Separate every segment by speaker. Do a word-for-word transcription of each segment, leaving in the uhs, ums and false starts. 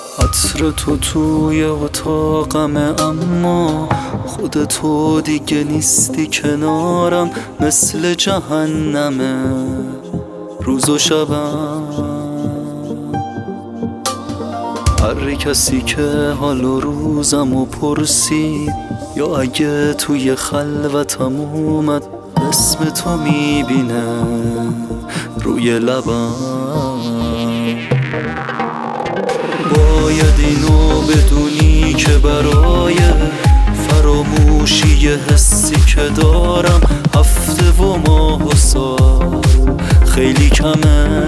Speaker 1: عطر تو توی اتاقمه اما خودتو دیگه نیستی کنارم، مثل جهنمه روز و شبم. هر کسی که حال و روزمو پرسید یا اگه توی خلوتم اومد اسم تو میبینه روی لبم. باید اینو بدونی که برای فراموشی یه حسی که دارم هفته و ماه و سال خیلی کمه.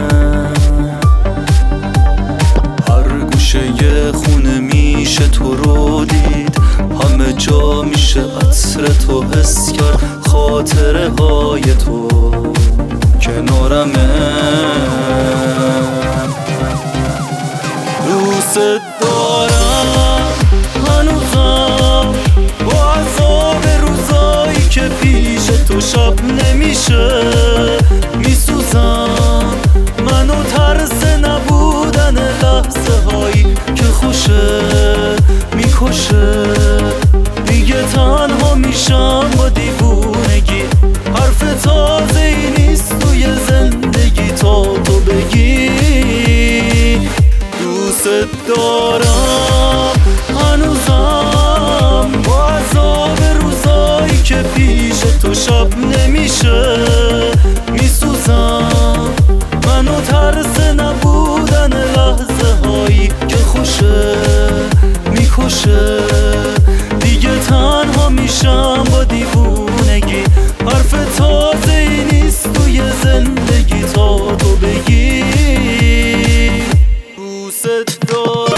Speaker 1: هر گوشه یه خونه میشه تو رو دید، همه جا میشه عطر تو حس کرد، خاطره های تو کنارمه. دوست دارم هنوزم با عذاب روزایی که پیش تو شب نمیشه میسوزم، منو ترس نبودن لحظه هایی که خوشه میکشه. دیگه تنها میشم با دیوونگی، حرف تازه ای نیست توی زندگی تا تو بگی دوست دارم. هنوزم با عذاب روزایی که پیش تو شب نمیشه میسوزم، منو ترس نبودن لحظه هایی که خوشه میکشه. دیگه تنها میشم با دیوونگی، حرف تازه ای نیست توی زندگی تا تو بگی دوست دارم.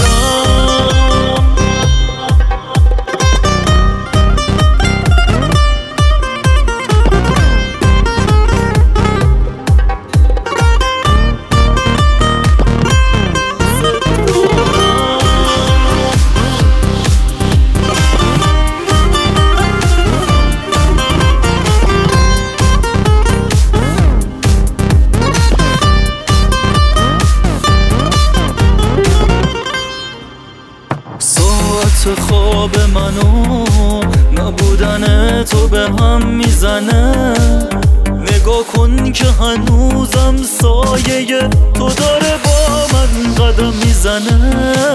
Speaker 1: ساعت خواب منو نبودن تو به هم میزنه، نگاه کن که هنوزم سایه تو داره با من قدم میزنه.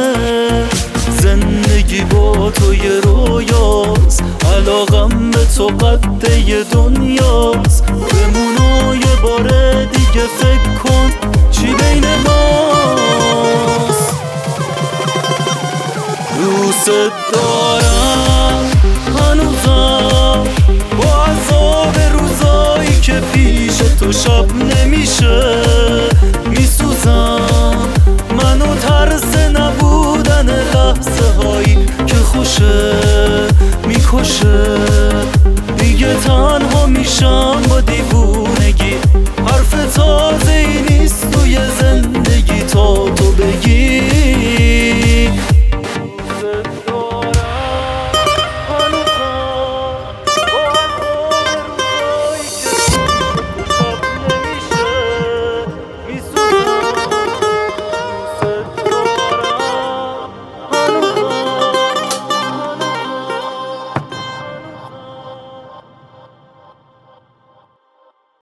Speaker 1: زندگی با تو یه رویاست، علاقم به تو قده دنیاست. بمونو یه بار دیگه فکر کن چی بین ماست. دوست دارم هنوزم با عذاب روزایی که پیش تو شب نمیشه میسوزم، منو ترس نبودن لحظه هایی که خوشه میکشه. دیگه تنها میشم با دیوونگی،